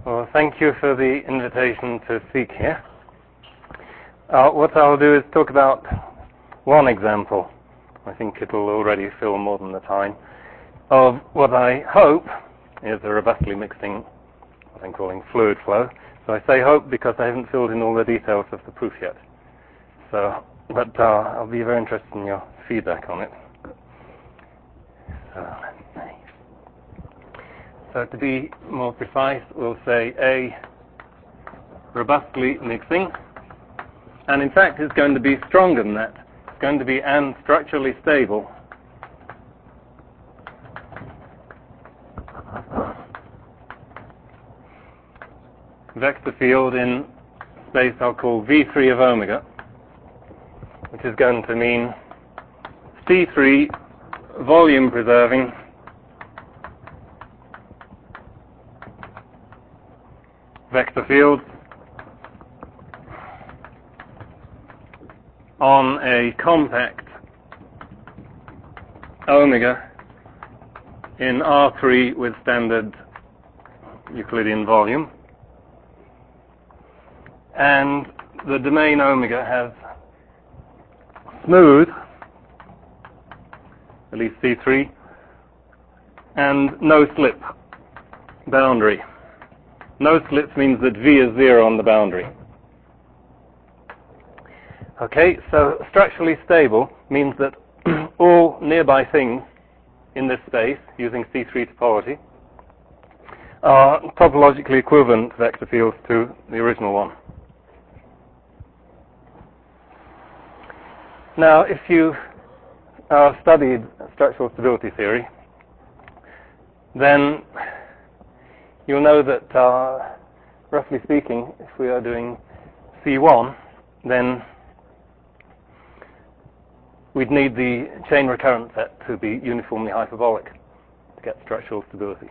Well, thank you for the invitation to speak here. What I'll do is talk about one example. I think it'll already fill more than the time of what I hope is a robustly mixing, what I'm calling fluid flow. So I say hope because I haven't filled in all the details of the proof yet. But I'll be very interested in your feedback on it. So to be more precise, we'll say A, robustly mixing. And in fact, it's going to be stronger than that. It's going to be and structurally stable. Vector field in space I'll call V3 of omega, which is going to mean C3 volume preserving vector field on a compact omega in R3 with standard Euclidean volume. And the domain omega has smooth, at least C3, and no slip boundary. No slips means that V is 0 on the boundary. Okay, so structurally stable means that all nearby things in this space, using C3 topology, are topologically equivalent vector fields to the original one. Now, if you studied structural stability theory, then you'll know that, roughly speaking, if we are doing C1, then we'd need the chain recurrent set to be uniformly hyperbolic to get structural stability.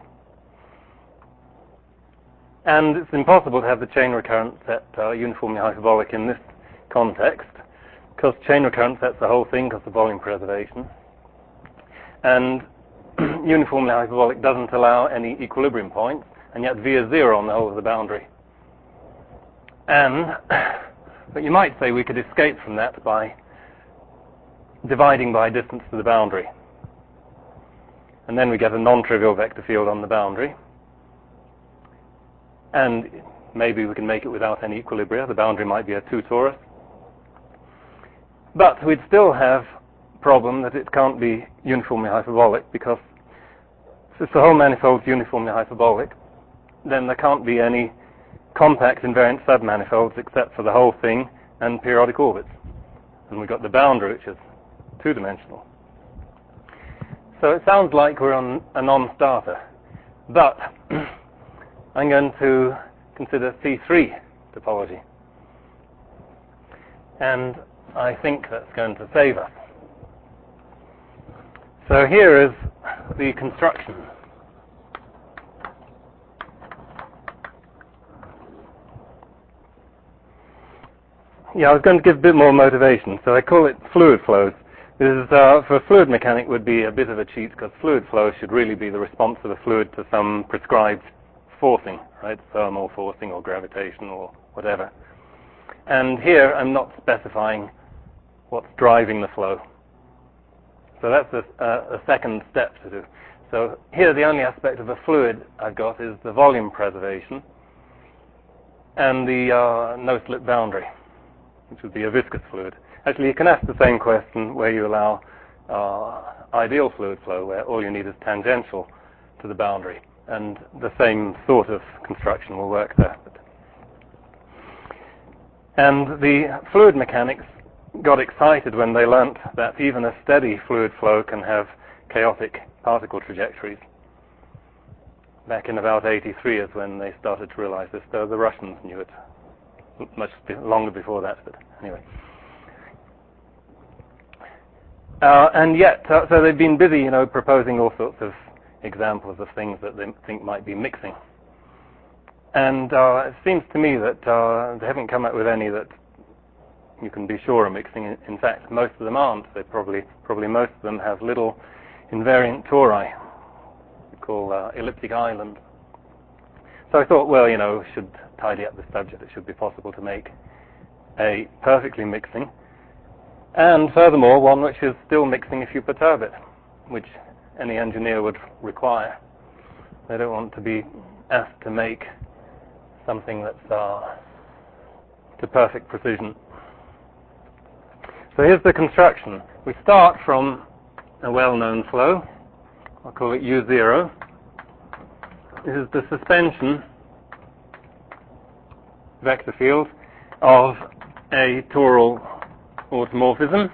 And it's impossible to have the chain recurrent set uniformly hyperbolic in this context, because chain recurrent set's the whole thing because of volume preservation. And uniformly hyperbolic doesn't allow any equilibrium points, and yet V is 0 on the whole of the boundary. But you might say we could escape from that by dividing by distance to the boundary. And then we get a non-trivial vector field on the boundary. And maybe we can make it without any equilibria. The boundary might be a 2 torus. But we'd still have a problem that it can't be uniformly hyperbolic, because if the whole manifold's uniformly hyperbolic, then there can't be any compact invariant submanifolds except for the whole thing and periodic orbits. And we've got the boundary, which is 2-dimensional. So it sounds like we're on a non-starter. But I'm going to consider C3 topology. And I think that's going to save us. So here is the construction. Yeah, I was going to give a bit more motivation, so I call it fluid flows. This is, for a fluid mechanic, would be a bit of a cheat, because fluid flow should really be the response of the fluid to some prescribed forcing, right? Thermal forcing or gravitational or whatever. And here I'm not specifying what's driving the flow. So that's a second step to do. So here the only aspect of a fluid I've got is the volume preservation and the no-slip boundary, which would be a viscous fluid. Actually, you can ask the same question where you allow ideal fluid flow, where all you need is tangential to the boundary, and the same sort of construction will work there. And the fluid mechanics got excited when they learnt that even a steady fluid flow can have chaotic particle trajectories. Back in about 83 is when they started to realize this, though the Russians knew it much longer before that, but anyway. And yet, so they've been busy, proposing all sorts of examples of things that they think might be mixing. And it seems to me that they haven't come up with any that you can be sure are mixing. In fact, most of them aren't. They probably most of them have little invariant tori, we call elliptic island. So I thought, well, we should tidy up the subject. It should be possible to make a perfectly mixing, and furthermore, one which is still mixing if you perturb it, which any engineer would require. They don't want to be asked to make something that's to perfect precision. So here's the construction. We start from a well-known flow. I'll call it U0. This is the suspension vector field of a toral automorphism,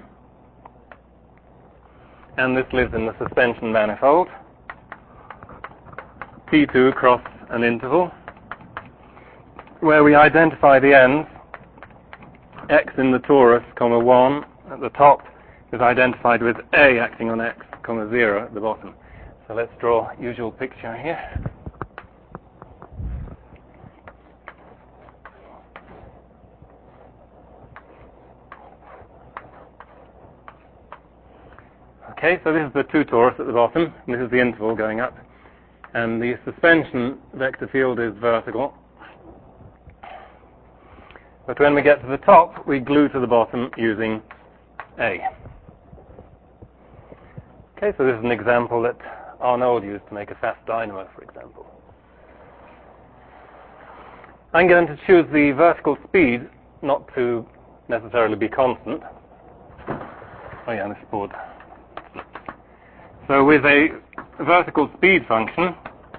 and this lives in the suspension manifold. P2 across an interval, where we identify the ends. X in the torus, 1 at the top is identified with A acting on X, 0 at the bottom. So let's draw usual picture here. Okay, so this is the 2 torus at the bottom, and this is the interval going up. And the suspension vector field is vertical. But when we get to the top, we glue to the bottom using A. Okay, so this is an example that Arnold used to make a fast dynamo, for example. I'm going to choose the vertical speed not to necessarily be constant. Oh yeah, this board. So with a vertical speed function,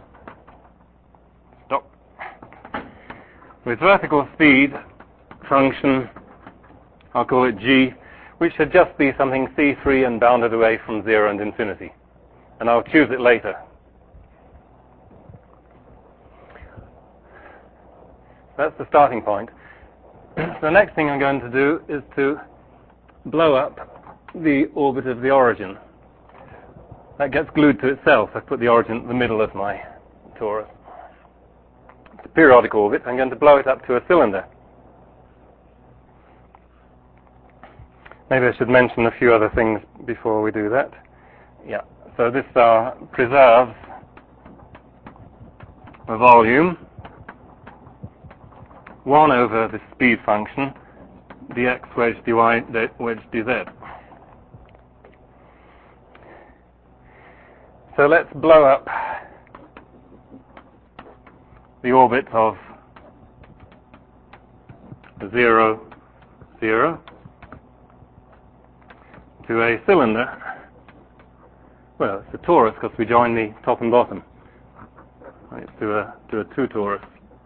with vertical speed function, I'll call it G, which should just be something C3 and bounded away from 0 and infinity. And I'll choose it later. That's the starting point. The next thing I'm going to do is to blow up the orbit of the origin. That gets glued to itself. I put the origin at the middle of my torus. It's a periodic orbit. I'm going to blow it up to a cylinder. Maybe I should mention a few other things before we do that. Yeah, so this preserves the volume 1 over the speed function dx wedge dy wedge dz. So let's blow up the orbit of 0, 0 to a cylinder. Well, it's a torus because we join the top and bottom. Right, to a 2 torus.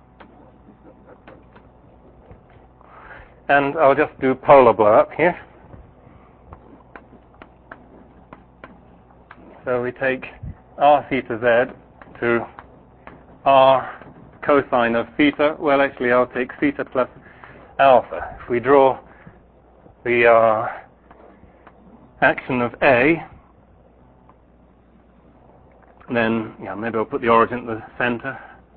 And I'll just do polar blow up here. So we take r theta z to r cosine of theta. Well, actually, I'll take theta plus alpha. If we draw the action of A, then maybe I'll put the origin at the center.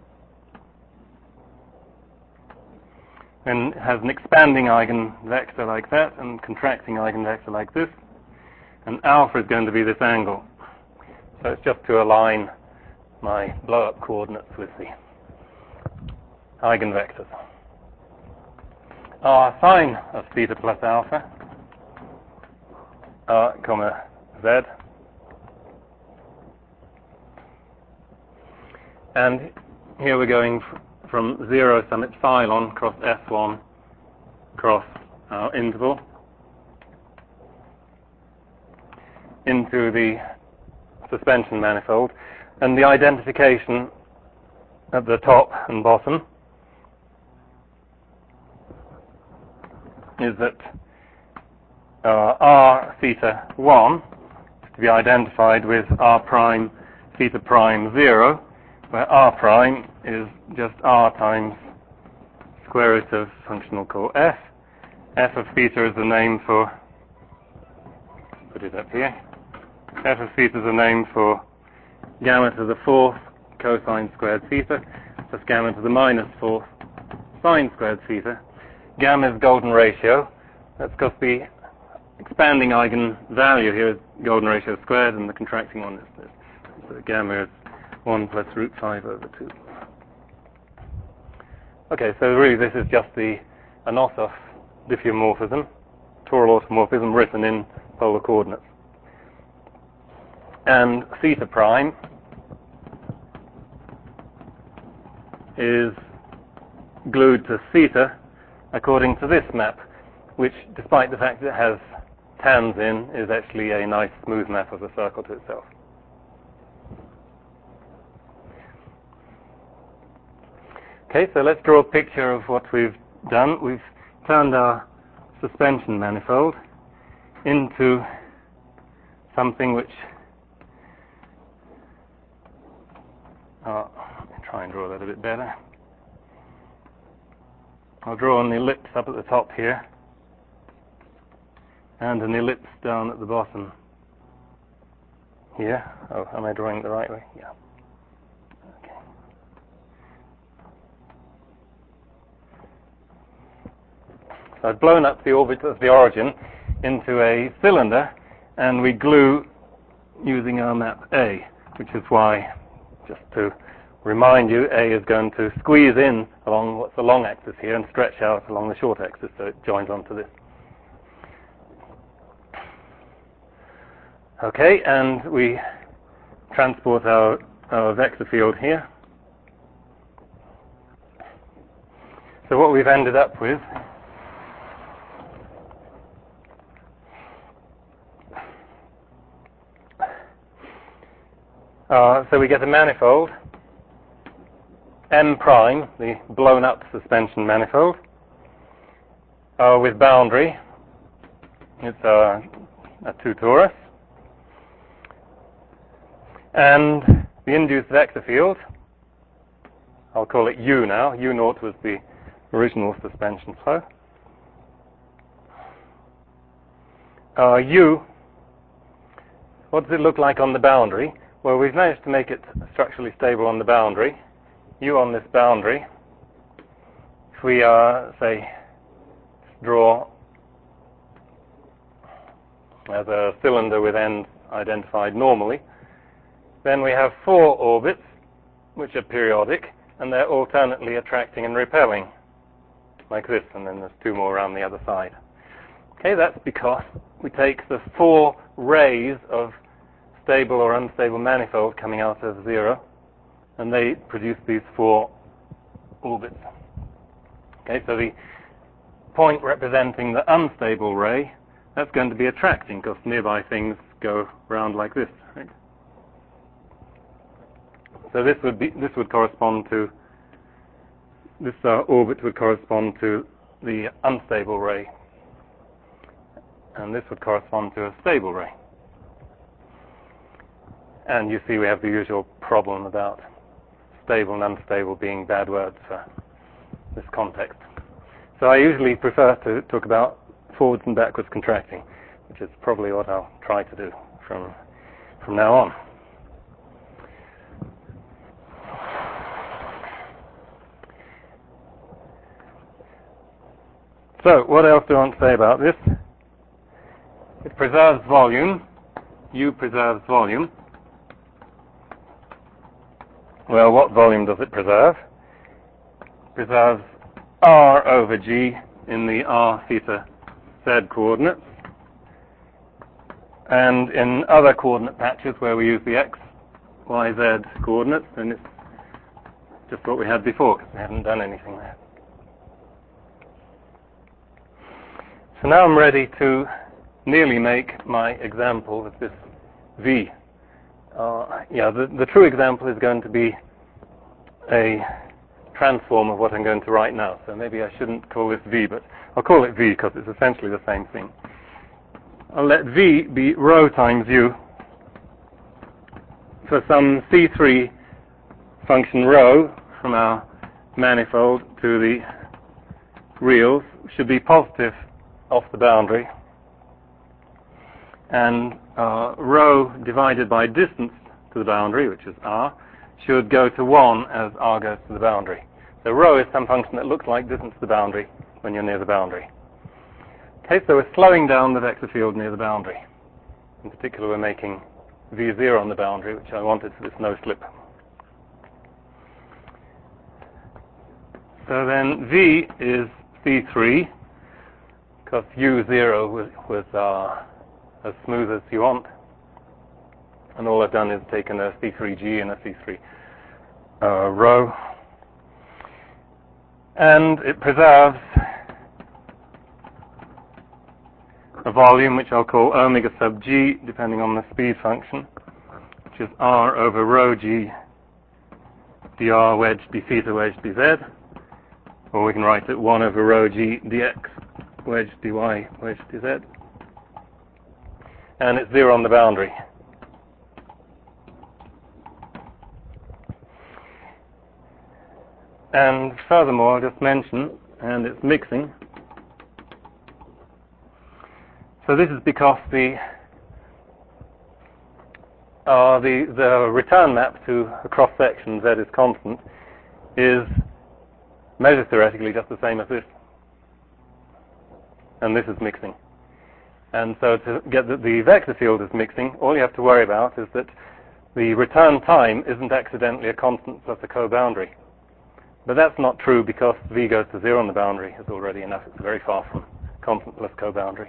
And it has an expanding eigenvector like that and contracting eigenvector like this. And alpha is going to be this angle. So it's just to align my blow-up coordinates with the eigenvectors. R sine of theta plus alpha, r comma z. And here we're going from 0 sum epsilon cross S1 cross our interval into the suspension manifold, and the identification at the top and bottom is that r theta 1 is to be identified with r prime theta prime 0, where r prime is just r times square root of function we'll call f. F of theta is the name for, put it up here, f of theta is a name for gamma to the 4th cosine squared theta, plus gamma to the minus 4th sine squared theta. Gamma is golden ratio. That's because the expanding eigenvalue here is golden ratio squared, and the contracting one is this. So gamma is 1 plus root 5 over 2. Okay, so really this is just the Anosov diffeomorphism, toral automorphism written in polar coordinates. And theta prime is glued to theta according to this map, which, despite the fact that it has tans in, is actually a nice smooth map of the circle to itself. Okay, so let's draw a picture of what we've done. We've turned our suspension manifold into something which, let me try and draw that a bit better. I'll draw an ellipse up at the top here and an ellipse down at the bottom here. Oh, am I drawing it the right way? Yeah. Okay. So I've blown up the orbit of the origin into a cylinder, and we glue using our map A, which is why, just to remind you, A is going to squeeze in along what's the long axis here and stretch out along the short axis, so it joins onto this. Okay, and we transport our vector field here. So what we've ended up with so we get a manifold M prime, the blown up suspension manifold, with boundary. It's a 2 torus. And the induced vector field, I'll call it U now. U naught was the original suspension flow. U, what does it look like on the boundary? Well, we've managed to make it structurally stable on the boundary. U on this boundary, if we, say, draw as a cylinder with ends identified normally, then we have 4 orbits, which are periodic, and they're alternately attracting and repelling, like this, and then there's 2 more around the other side. Okay, that's because we take the 4 rays of stable or unstable manifold coming out of 0, and they produce these 4 orbits. Okay, so the point representing the unstable ray, that's going to be attracting, because nearby things go round like this, right? So this would correspond to, this orbit would correspond to the unstable ray, and this would correspond to a stable ray. And you see we have the usual problem about stable and unstable being bad words for this context. So I usually prefer to talk about forwards and backwards contracting, which is probably what I'll try to do from now on. So, what else do I want to say about this? It preserves volume. U preserves volume. Well, what volume does it preserve? It preserves R over G in the R theta Z coordinates. And in other coordinate patches where we use the X, Y, Z coordinates, then it's just what we had before, because we haven't done anything there. So now I'm ready to nearly make my example with this V. The true example is going to be a transform of what I'm going to write now. So maybe I shouldn't call this V, but I'll call it V because it's essentially the same thing. I'll let V be rho times U for some C3 function rho from our manifold to the reals should be positive off the boundary, and rho divided by distance to the boundary, which is R, should go to 1 as R goes to the boundary. So rho is some function that looks like distance to the boundary when you're near the boundary. Okay, so we're slowing down the vector field near the boundary. In particular, we're making V0 on the boundary, which I wanted for this no-slip. So then V is C3, because U0 was as smooth as you want. And all I've done is taken a C3G and a C3 rho. And it preserves a volume which I'll call omega sub G, depending on the speed function, which is R over rho G dr wedge d theta wedge dz. Or we can write it 1 over rho G dx wedge dy wedge dz. And it's 0 on the boundary. And furthermore, I'll just mention, and it's mixing. So this is because the return map to a cross section Z is constant is measured theoretically just the same as this, and this is mixing. And so to get that the vector field is mixing, all you have to worry about is that the return time isn't accidentally a constant plus a co-boundary. But that's not true because V goes to 0 on the boundary is already enough. It's very far from constant plus co-boundary.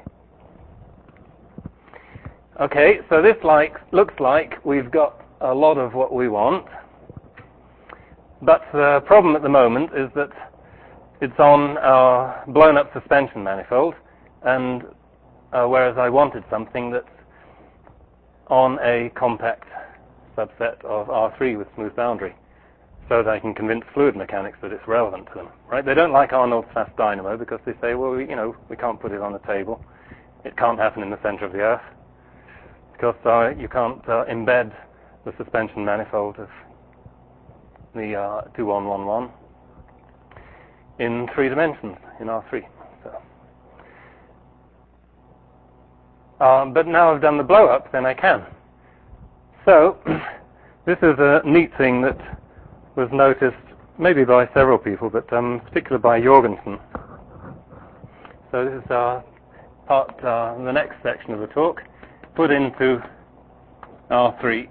Okay, so this looks like we've got a lot of what we want. But the problem at the moment is that it's on our blown-up suspension manifold, and whereas I wanted something that's on a compact subset of R3 with smooth boundary, so that I can convince fluid mechanics that it's relevant to them. Right? They don't like Arnold's fast dynamo because they say, well, we can't put it on a table. It can't happen in the center of the Earth because you can't embed the suspension manifold of the 2111 in 3 dimensions in R3. So, but now I've done the blow-up, then I can. So this is a neat thing that was noticed maybe by several people, but particularly by Jorgensen. So this is the next section of the talk, put into R3.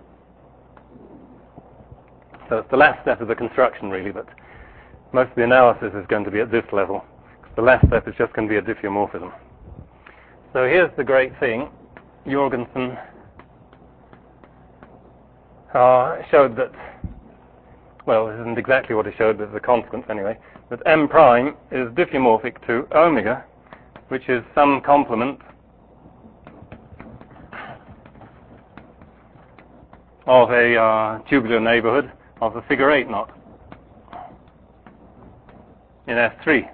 So it's the last step of the construction, really, but most of the analysis is going to be at this level. The last step is just going to be a diffeomorphism. So here's the great thing. Jorgensen showed that, well, this isn't exactly what he showed, but it's a consequence anyway, that M prime is diffeomorphic to omega, which is some complement of a tubular neighborhood of the figure 8 knot in S3.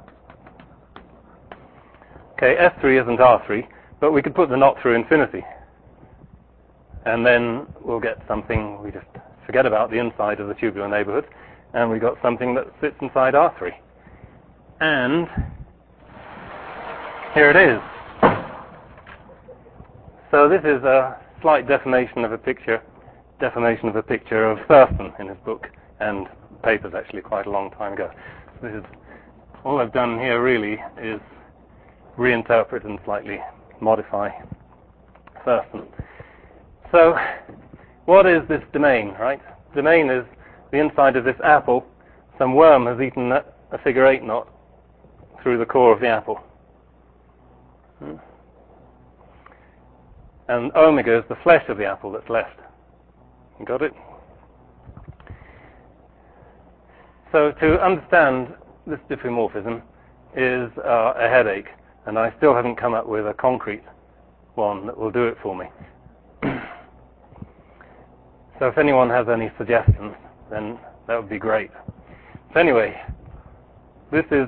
Okay, S3 isn't R3, but we could put the knot through infinity. And then we'll get something, we just forget about the inside of the tubular neighborhood, and we got something that sits inside R3. And here it is. So this is a slight deformation of a picture of Thurston in his book, and papers actually quite a long time ago. So this is, all I've done here really is reinterpret and slightly modify Thurston. So what is this domain, right? Domain is the inside of this apple. Some worm has eaten a figure 8 knot through the core of the apple. And omega is the flesh of the apple that's left. You got it? So to understand this diffeomorphism is a headache, and I still haven't come up with a concrete one that will do it for me. So if anyone has any suggestions, then that would be great. So anyway, this is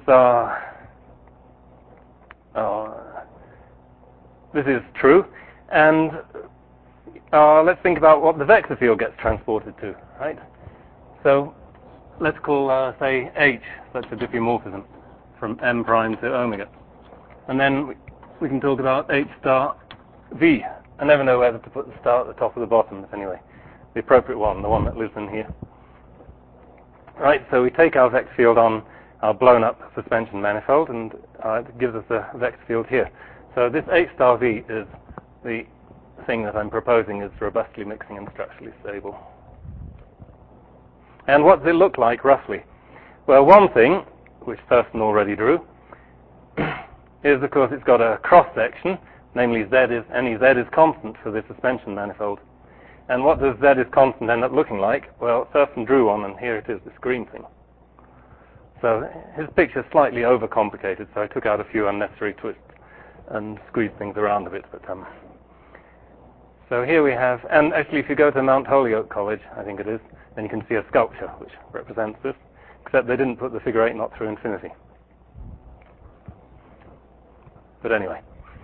true, and let's think about what the vector field gets transported to, right? So let's call, say, H such a diffeomorphism from M prime to omega. And then we can talk about H star V. I never know whether to put the star at the top or the bottom, but anyway, the appropriate one, the one that lives in here. Right, so we take our vector field on our blown-up suspension manifold, and it gives us a vector field here. So this H star V is the thing that I'm proposing is robustly mixing and structurally stable. And what does it look like, roughly? Well, one thing, which Thurston already drew, is, of course, it's got a cross-section, namely any Z is constant for this suspension manifold. And what does Z is constant end up looking like? Well, Thurston drew one, and here it is, this green thing. So his picture is slightly overcomplicated, so I took out a few unnecessary twists and squeezed things around a bit. But so here we have, and actually if you go to Mount Holyoke College, I think it is, then you can see a sculpture which represents this, except they didn't put the figure 8 knot through infinity. But anyway.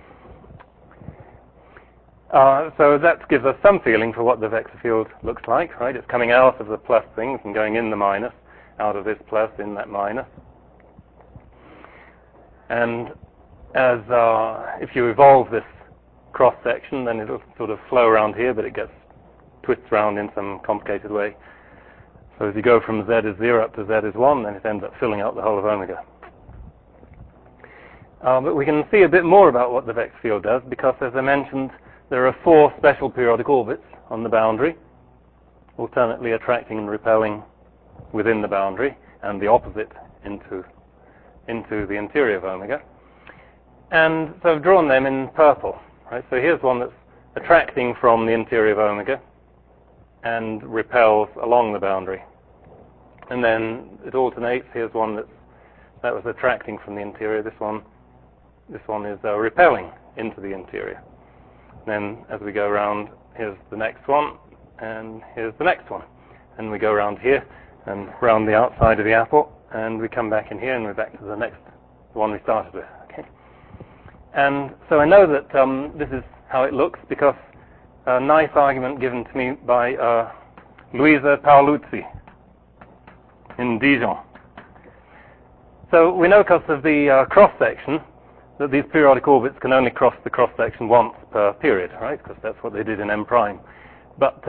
So that gives us some feeling for what the vector field looks like, right? It's coming out of the plus things and going in the minus, out of this plus in that minus. And as if you evolve this cross-section, then it'll sort of flow around here, but it twists around in some complicated way. So as you go from Z is 0 up to Z is 1, then it ends up filling out the whole of omega. But we can see a bit more about what the vector field does, because as I mentioned, there are 4 special periodic orbits on the boundary, alternately attracting and repelling within the boundary, and the opposite into the interior of omega. And so I've drawn them in purple. Right? So here's one that's attracting from the interior of omega and repels along the boundary. And then it alternates. Here's one that was attracting from the interior. This one is repelling into the interior. Then as we go around, here's the next one, and here's the next one. And we go around here and round the outside of the apple, and we come back in here, and we're back to the one we started with. Okay. And so I know that this is how it looks because a nice argument given to me by Luisa Paoluzzi in Dijon. So we know because of the cross-section that these periodic orbits can only cross the cross-section once per period, right? Because that's what they did in M prime. But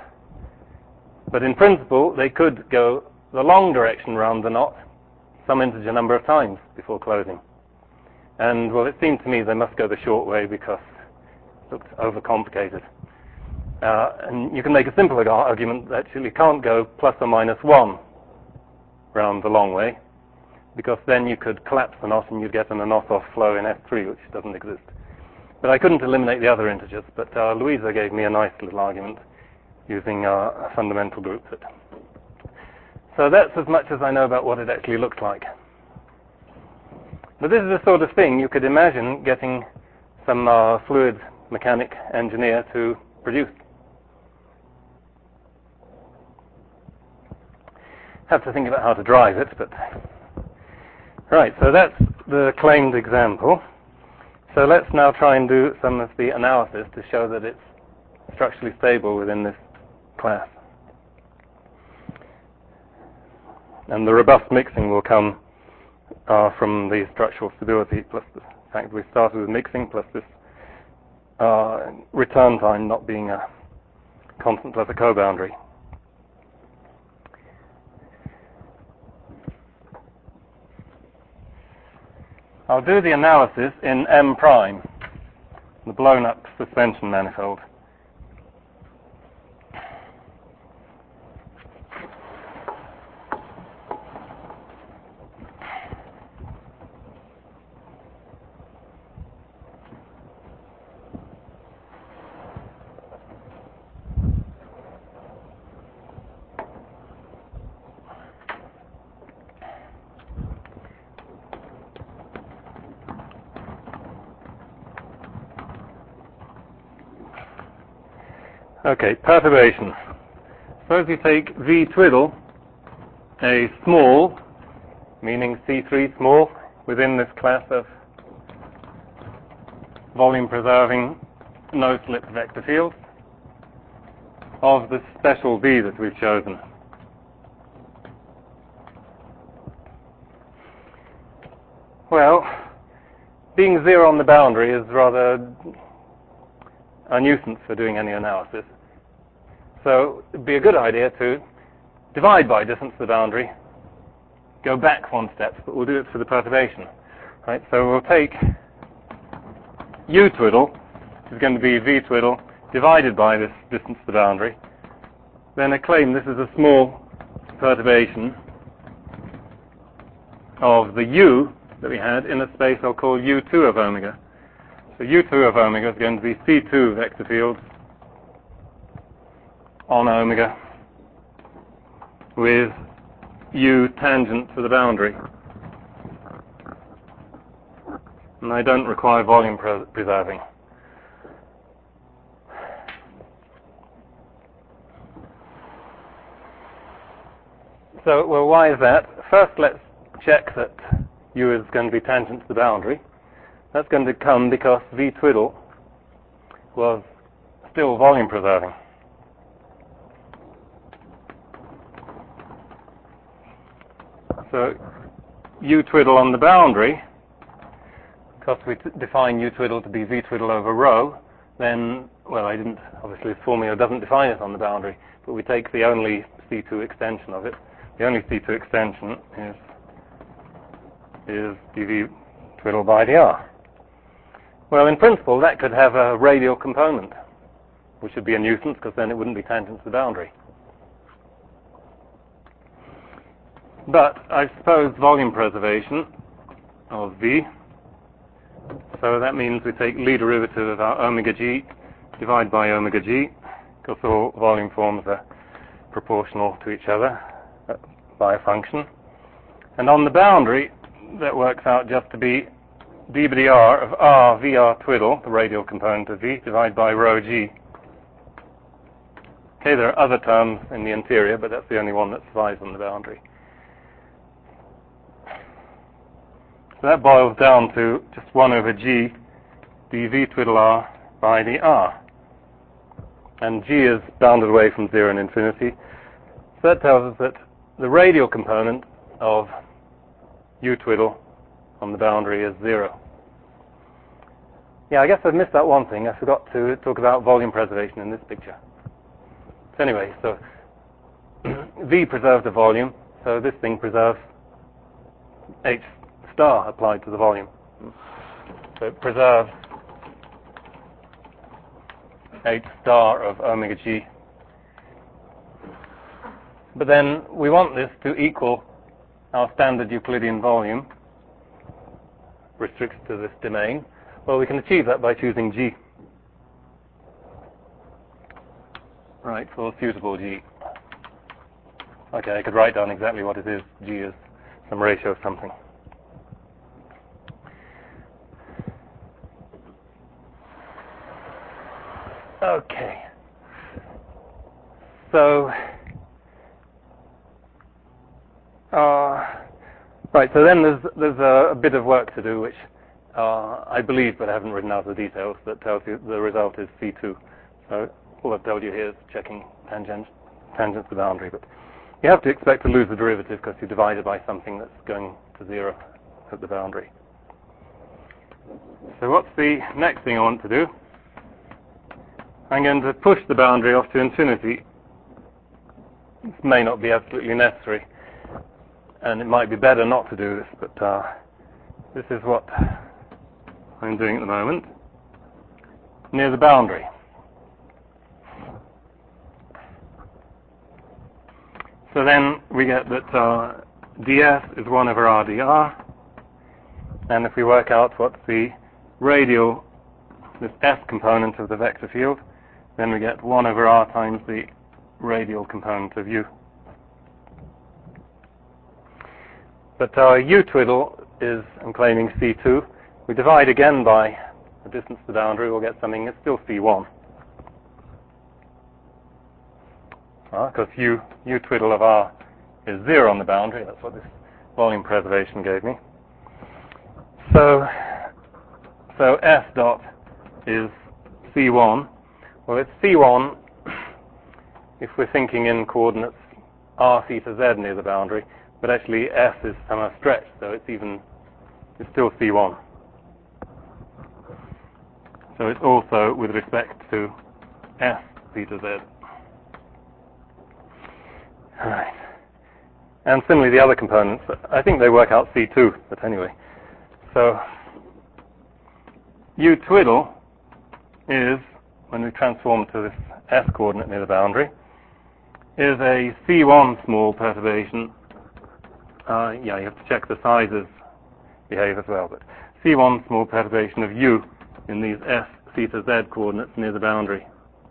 in principle, they could go the long direction round the knot some integer number of times before closing. And, well, it seemed to me they must go the short way because it looked overcomplicated. And you can make a simpler argument that actually can't go plus or minus 1 round the long way, because then you could collapse the knot and you'd get an Anosov flow in F3, which doesn't exist. But I couldn't eliminate the other integers, but Luisa gave me a nice little argument using a fundamental group. So that's as much as I know about what it actually looks like. But this is the sort of thing you could imagine getting some fluid mechanic engineer to produce. Have to think about how to drive it, but... Right, so that's the claimed example. So let's now try and do some of the analysis to show that it's structurally stable within this class. And the robust mixing will come from the structural stability plus the fact that we started with mixing plus this return time not being a constant plus a co-boundary. I'll do the analysis in M prime, the blown up suspension manifold. Okay, perturbation. Suppose you take V twiddle, a small, meaning C3 small, within this class of volume-preserving no-slip vector fields of the special V that we've chosen. Well, being 0 on the boundary is rather a nuisance for doing any analysis. So it'd be a good idea to divide by distance to the boundary, go back one step, but we'll do it for the perturbation. Right? So we'll take U twiddle, which is going to be V twiddle, divided by this distance to the boundary. Then I claim this is a small perturbation of the U that we had in a space I'll call U2 of omega. So U2 of omega is going to be C2 vector fields on omega with U tangent to the boundary. And I don't require volume preserving. So, well, why is that? First, let's check that U is going to be tangent to the boundary. That's going to come because V twiddle was still volume preserving. So U twiddle on the boundary, because we define U twiddle to be V twiddle over rho, then, well, obviously this formula doesn't define it on the boundary, but we take the only C2 extension of it. The only C2 extension is dV twiddle by dr. Well, in principle, that could have a radial component, which would be a nuisance, because then it wouldn't be tangent to the boundary. But I suppose volume preservation of V, so that means we take Lie derivative of our omega g, divide by omega g, because all volume forms are proportional to each other by a function. And on the boundary, that works out just to be d by dr of r vr twiddle, the radial component of V, divided by rho g. Okay, there are other terms in the interior, but that's the only one that survives on the boundary. So that boils down to just 1 over g dv twiddle r by dr. And g is bounded away from 0 and infinity. So that tells us that the radial component of u twiddle on the boundary is 0. Yeah, I guess I've missed out one thing. I forgot to talk about volume preservation in this picture. So anyway, so V preserves the volume, so this thing preserves H star applied to the volume. So it preserves H star of omega g. But then we want this to equal our standard Euclidean volume, restricted to this domain. Well, we can achieve that by choosing G. Right, for suitable G. Okay, I could write down exactly what it is. G is some ratio of something. Okay. So, right, so then there's a bit of work to do, which I believe, but I haven't written out the details, that tells you the result is C2. So all I've told you here is checking tangent to the boundary, but you have to expect to lose the derivative because you divide it by something that's going to 0 at the boundary. So what's the next thing I want to do? I'm going to push the boundary off to infinity. This may not be absolutely necessary, and it might be better not to do this, but this is what I'm doing at the moment, near the boundary. So then we get that ds is 1 over r dr, and if we work out what's the radial, this s component of the vector field, then we get 1 over r times the radial component of u. But our u twiddle is, I'm claiming, C2. We divide again by the distance to the boundary, we'll get something that's still C1. Because u twiddle of r is 0 on the boundary. That's what this volume preservation gave me. So S dot is C1. Well, it's C1 if we're thinking in coordinates r theta z near the boundary, but actually S is somehow stretched, so it's still C1. So it's also with respect to S theta z. All right. And similarly, the other components, I think they work out C2, but anyway. So u twiddle is, when we transform to this S coordinate near the boundary, is a C1 small perturbation yeah, you have to check the sizes behave as well. But see one small perturbation of u in these s, theta, z coordinates near the boundary.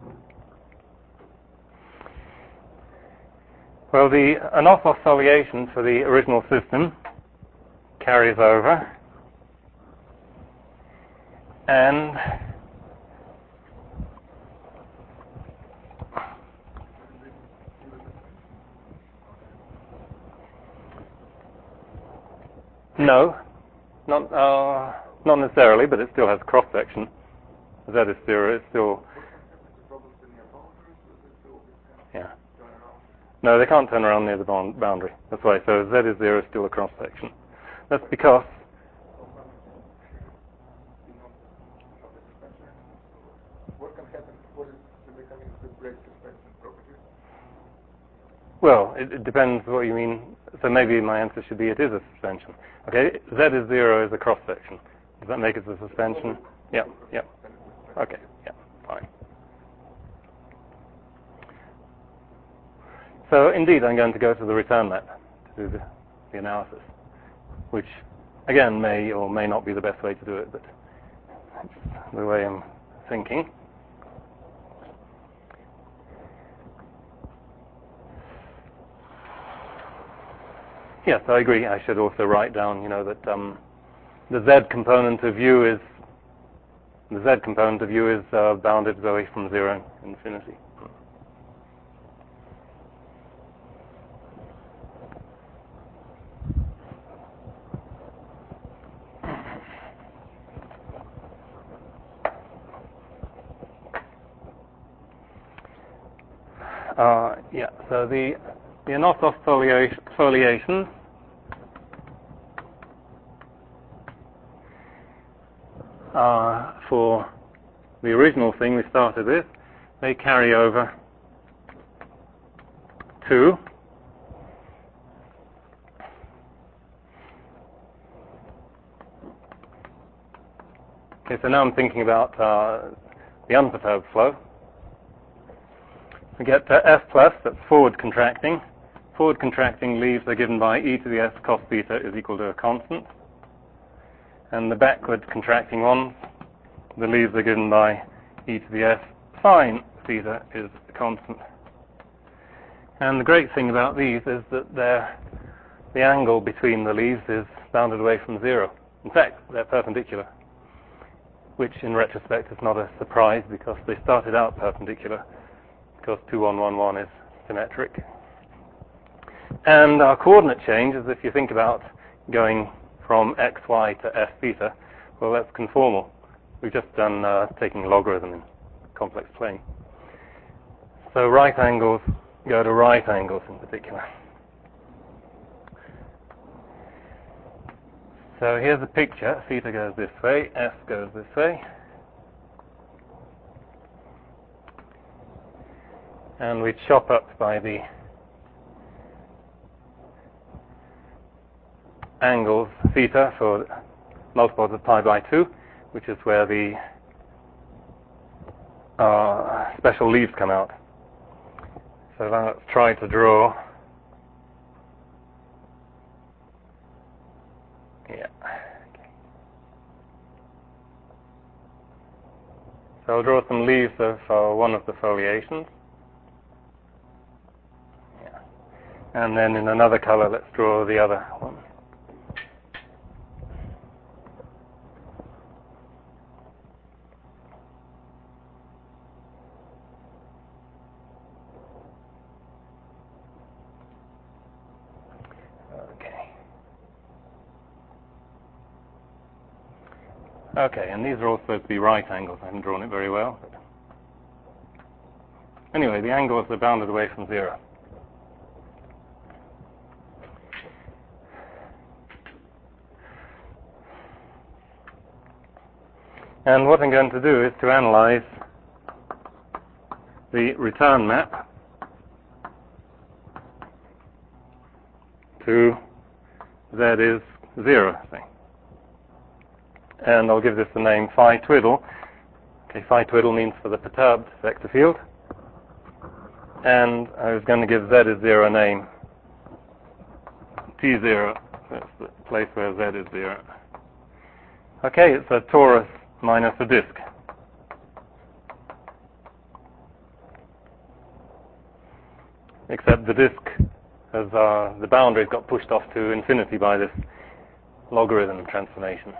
Well, the Anosov foliation for the original system carries over, and no, not necessarily, but it still has cross section. Z is 0, it's still, yeah. No, they can't turn around near the boundary. That's why. So Z is 0 is still a cross section. That's because what can happen? What is the mechanism to break suspension properties? Well, it depends what you mean. So maybe my answer should be it is a suspension. Okay, Z is 0 is a cross section. Does that make it a suspension? Yeah, yeah. Okay, yeah, fine. So indeed, I'm going to go to the return map to do the analysis, which again may or may not be the best way to do it, but it's the way I'm thinking. Yes, I agree. I should also write down, that the Z component of U is bounded away from 0 infinity. Yeah. So the Anosov foliation for the original thing we started with, they carry over to okay. So now I'm thinking about the unperturbed flow. We get F plus, that's forward contracting. Forward contracting leaves are given by e to the s cos theta is equal to a constant. And the backward contracting ones, the leaves are given by e to the s sine theta is a constant. And the great thing about these is that the angle between the leaves is bounded away from 0. In fact, they're perpendicular, which in retrospect is not a surprise because they started out perpendicular, because 2, 1, 1, 1 is symmetric. And our coordinate change is, if you think about going from xy to s theta, well, that's conformal. We've just done taking logarithm in complex plane. So right angles go to right angles in particular. So here's a picture. Theta goes this way, s goes this way. And we chop up by the angles theta for multiples of pi by 2, which is where the special leaves come out. So now let's try to draw. Yeah. Okay. So I'll draw some leaves of one of the foliations. Yeah. And then in another color, let's draw the other one. Okay, and these are all supposed to be right angles. I haven't drawn it very well. But anyway, the angles are bounded away from 0. And what I'm going to do is to analyze the return map to Z is 0 thing. And I'll give this the name phi twiddle. Okay, phi twiddle means for the perturbed vector field. And I was going to give Z is 0 a name T0. That's the place where Z is 0. Okay, it's a torus minus a disk. Except the disk has the boundaries got pushed off to infinity by this logarithm transformation.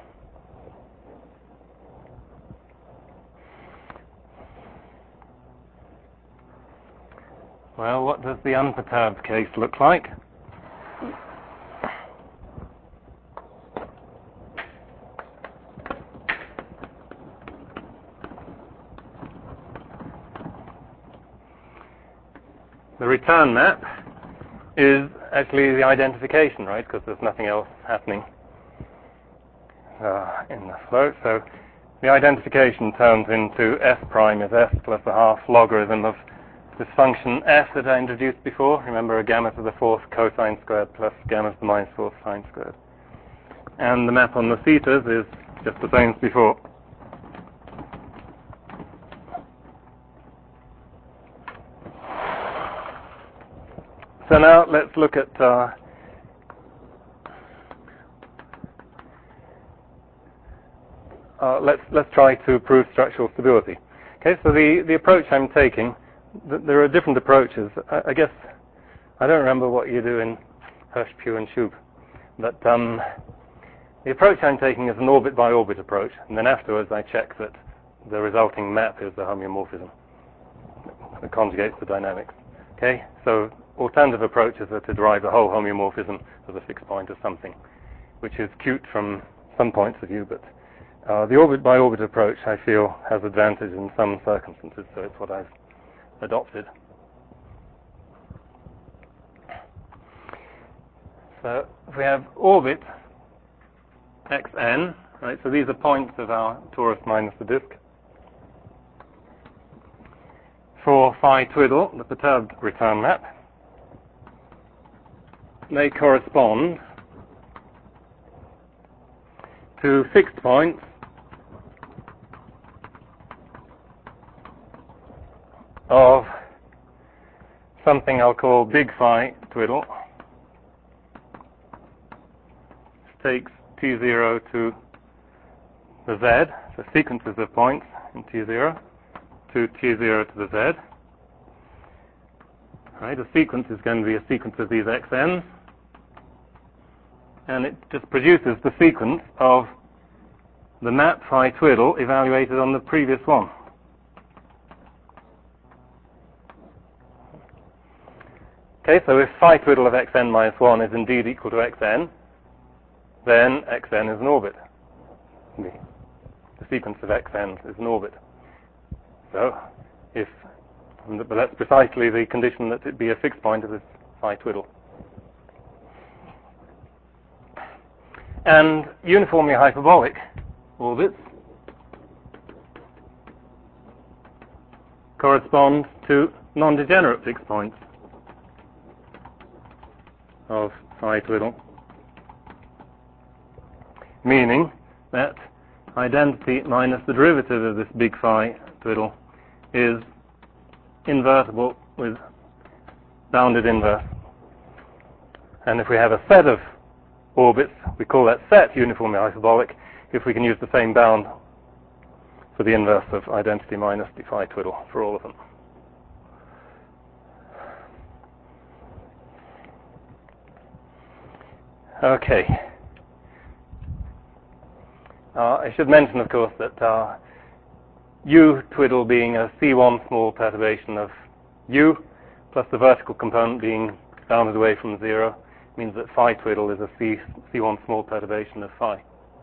Well, what does the unperturbed case look like? The return map is actually the identification, right? Because there's nothing else happening in the flow. So the identification turns into f prime is s plus a half logarithm of this function f that I introduced before. Remember, a gamma to the fourth cosine squared plus gamma to the minus fourth sine squared. And the map on the thetas is just the same as before. So now let's look at let's try to prove structural stability. Okay, so the approach I'm taking, there are different approaches. I guess I don't remember what you do in Hirsch, Pugh, and Shoup, but the approach I'm taking is an orbit by orbit approach, and then afterwards I check that the resulting map is the homeomorphism that conjugates the dynamics. Okay, so alternative approaches are to derive the whole homeomorphism as a fixed point of something, which is cute from some points of view, but the orbit by orbit approach I feel has advantage in some circumstances, so it's what I've adopted. So if we have orbit xn, right, so these are points of our torus minus the disk. For phi twiddle, the perturbed return map, they correspond to fixed points of something I'll call big phi twiddle. This takes T0 to the Z, so sequences of points in T0 to T0 to the Z. Right, a sequence is going to be a sequence of these xn's, and it just produces the sequence of the map phi twiddle evaluated on the previous one. Okay, so if phi twiddle of xn minus 1 is indeed equal to xn, then xn is an orbit. The sequence of xn's is an orbit. So, but that's precisely the condition that it be a fixed point of this phi twiddle. And uniformly hyperbolic orbits correspond to non-degenerate fixed points of phi twiddle, meaning that identity minus the derivative of this big phi twiddle is invertible with bounded inverse. And if we have a set of orbits, we call that set uniformly hyperbolic if we can use the same bound for the inverse of identity minus the phi twiddle for all of them. Okay. I should mention, of course, that U twiddle being a C1 small perturbation of U, plus the vertical component being bounded away from 0, means that phi twiddle is a C1 small perturbation of phi.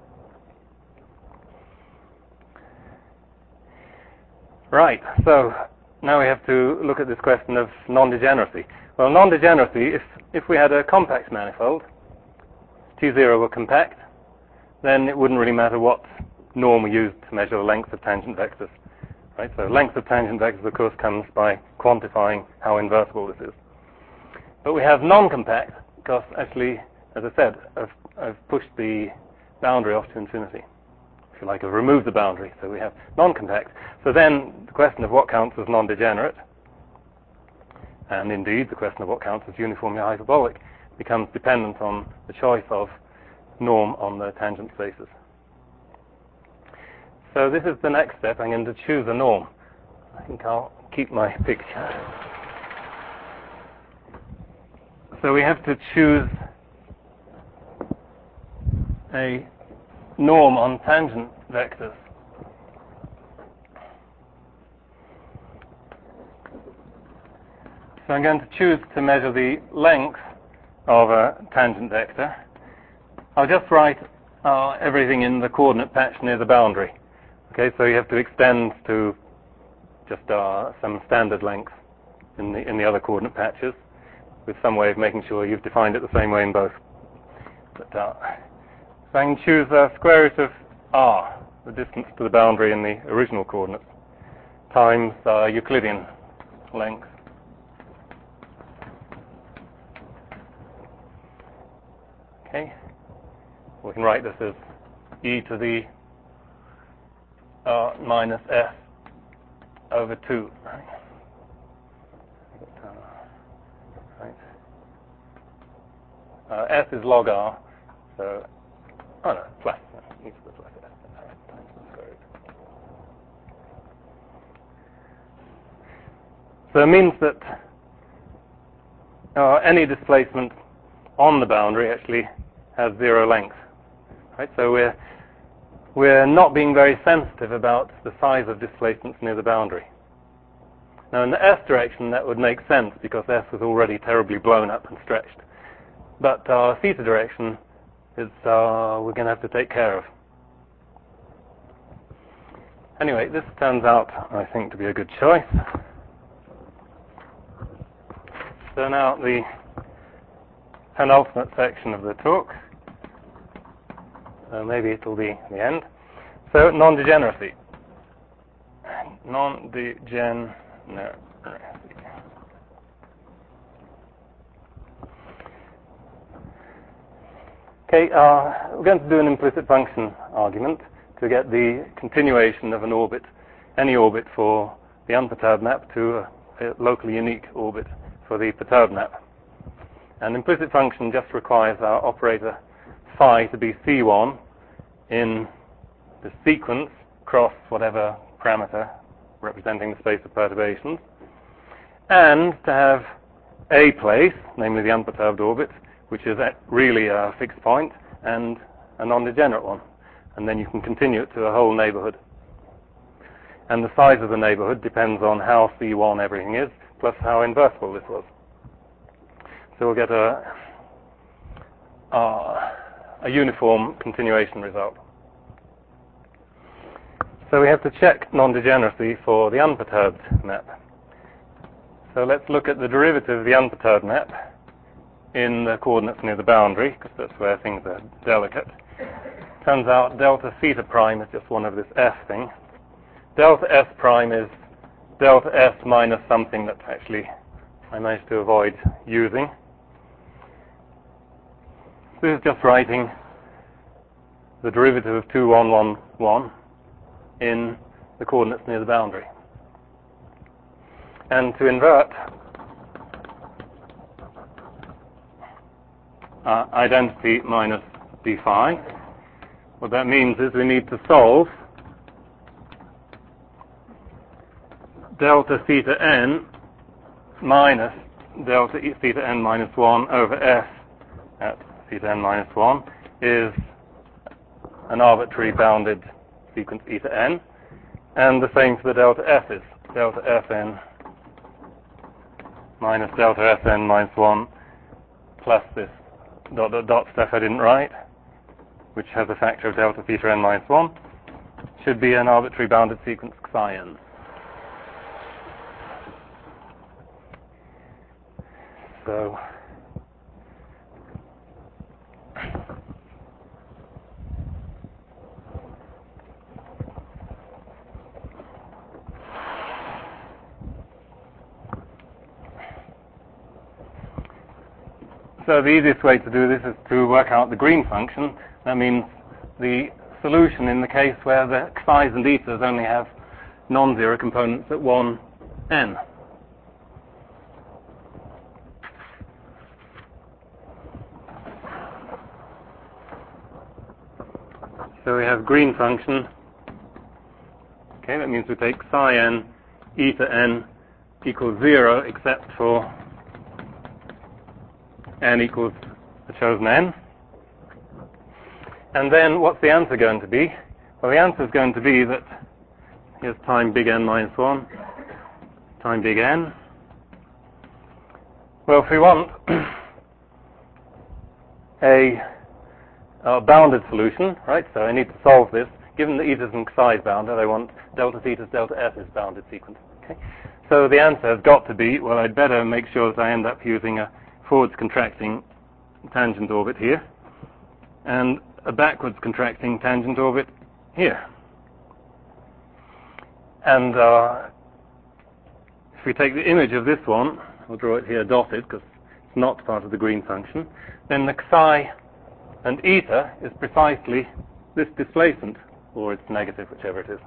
Right, so now we have to look at this question of non-degeneracy. Well, non-degeneracy, if we had a compact manifold, T0 were compact, then it wouldn't really matter what norm we used to measure the length of tangent vectors. Right? So length of tangent vectors, of course, comes by quantifying how invertible this is. But we have non-compact because actually, as I said, I've pushed the boundary off to infinity. If you like, I've removed the boundary, so we have non-compact. So then the question of what counts as non-degenerate, and indeed the question of what counts as uniformly hyperbolic, becomes dependent on the choice of norm on the tangent spaces. So this is the next step. I'm going to choose a norm. I think I'll keep my picture. So we have to choose a norm on tangent vectors. So I'm going to choose to measure the length of a tangent vector. I'll just write everything in the coordinate patch near the boundary. Okay, so you have to extend to just some standard length in the other coordinate patches, with some way of making sure you've defined it the same way in both. But, so I can choose square root of r, the distance to the boundary in the original coordinates, times Euclidean length. Okay, we can write this as e to the minus s over 2. Right. S is log r, so plus e to the plus s times the square root. So it means that any displacement on the boundary actually has 0 length. Right? So we're not being very sensitive about the size of displacements near the boundary. Now in the s direction that would make sense because s was already terribly blown up and stretched. But our theta direction is we're going to have to take care of. Anyway, this turns out, I think, to be a good choice. So now the penultimate section of the talk. Maybe it'll be the end. So non-degeneracy. Non-degeneracy. Okay, we're going to do an implicit function argument to get the continuation of an orbit, any orbit for the unperturbed map, to a locally unique orbit for the perturbed map. An implicit function just requires our operator phi to be C1 in the sequence cross whatever parameter representing the space of perturbations, and to have a place, namely the unperturbed orbit, which is really a fixed point, and a non-degenerate one. And then you can continue it to a whole neighborhood. And the size of the neighborhood depends on how C1 everything is, plus how invertible this was. So we'll get a uniform continuation result. So we have to check non-degeneracy for the unperturbed map. So let's look at the derivative of the unperturbed map in the coordinates near the boundary, because that's where things are delicate. Turns out delta theta prime is just one of this f thing. Delta s prime is delta s minus something that actually I managed to avoid using. This is just writing the derivative of 2, 1, 1, 1 in the coordinates near the boundary. And to invert identity minus d phi, what that means is we need to solve delta theta n minus delta theta n minus 1 over s at theta n minus 1 is an arbitrary bounded sequence eta n, and the same for the delta s's, delta fn minus delta fn minus 1 plus this dot dot dot stuff I didn't write, which has a factor of delta theta n minus 1, should be an arbitrary bounded sequence psi n. So the easiest way to do this is to work out the green function. That means the solution in the case where the psi's and etas only have non-zero components at 1, n. So we have green function. Okay, that means we take psi n, eta n equals 0 except for n equals the chosen n. And then what's the answer going to be? Well, the answer is going to be that here's time big N minus 1, time big N. Well, if we want a bounded solution, right, so I need to solve this. Given the etas and psi is bounded, I want delta thetas, delta f is bounded sequence. Okay? So the answer has got to be, well, I'd better make sure that I end up using a forwards contracting tangent orbit here, and a backwards contracting tangent orbit here. And if we take the image of this one, I'll draw it here dotted because it's not part of the green function, then the psi and eta is precisely this displacement, or it's negative, whichever it is.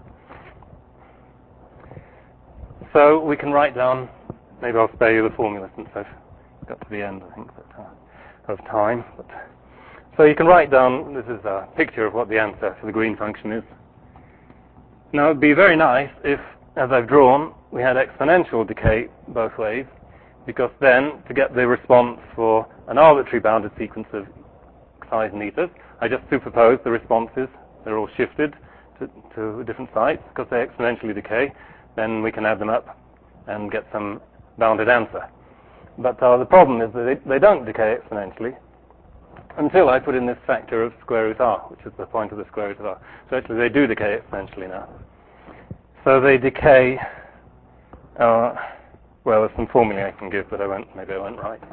So we can write down, maybe I'll spare you the formula since I've got to the end, I think, of time. So you can write down, this is a picture of what the answer for the green function is. Now it would be very nice if, as I've drawn, we had exponential decay both ways, because then, to get the response for an arbitrary bounded sequence of psi's and etas, I just superpose the responses. They're all shifted to different sites because they exponentially decay. Then we can add them up and get some bounded answer. But the problem is that they don't decay exponentially until I put in this factor of square root r, which is the point of the square root of r. So actually they do decay exponentially now. So they decay, well, there's some formulae I can give, but maybe I won't write.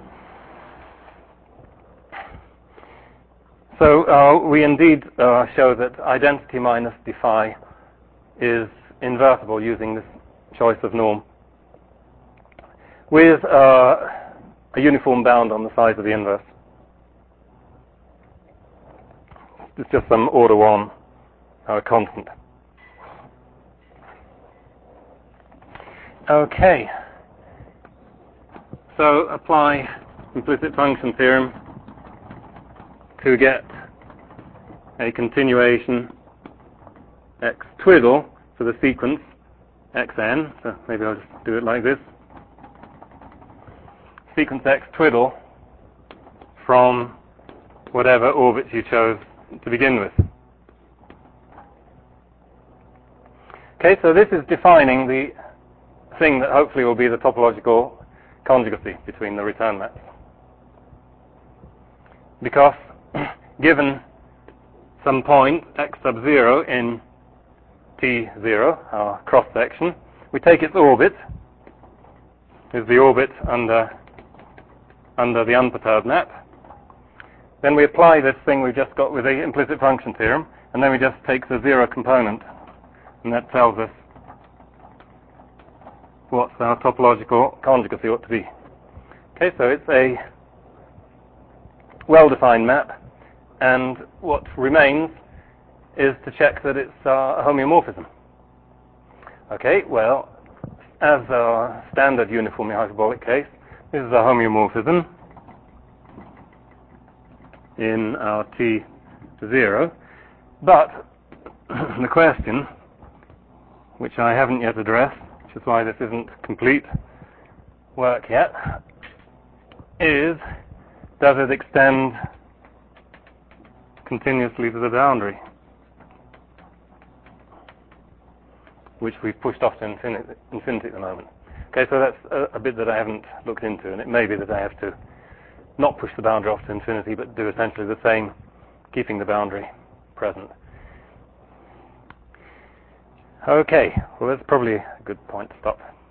So we indeed show that identity minus d phi is invertible using this choice of norm with a uniform bound on the size of the inverse. It's just some order 1 constant. Okay. So apply implicit function theorem to get a continuation x twiddle for the sequence xn. So maybe I'll just do it like this. Sequence x twiddle from whatever orbit you chose to begin with. Okay, so this is defining the thing that hopefully will be the topological conjugacy between the return maps. Because given some point x sub 0 in T0, our cross section, we take its orbit, is the orbit under the unperturbed map. Then we apply this thing we've just got with the implicit function theorem, and then we just take the 0 component, and that tells us what our topological conjugacy ought to be. Okay, so it's a well-defined map, and what remains is to check that it's a homeomorphism. Okay, well, as a standard uniformly hyperbolic case, this is a homeomorphism in our T0, but the question, which I haven't yet addressed, which is why this isn't complete work yet, is, does it extend continuously to the boundary, which we've pushed off to infinity at the moment. Okay, so that's a bit that I haven't looked into, and it may be that I have to not push the boundary off to infinity, but do essentially the same, keeping the boundary present. Okay, well that's probably a good point to stop.